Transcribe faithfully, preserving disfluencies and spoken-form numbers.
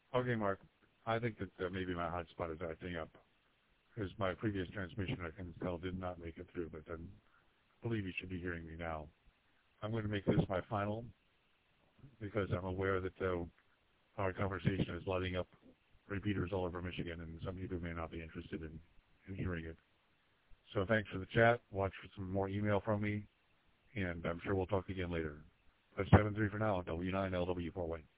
Okay, Mark. I think that uh, maybe my hotspot is acting up because my previous transmission, I can tell, did not make it through, but then I believe you should be hearing me now. I'm going to make this my final because I'm aware that uh, our conversation is lighting up repeaters all over Michigan, and some people may not be interested in, in hearing it. So thanks for the chat. Watch for some more email from me, and I'm sure we'll talk again later. That's seven three for now, W nine L W four Y.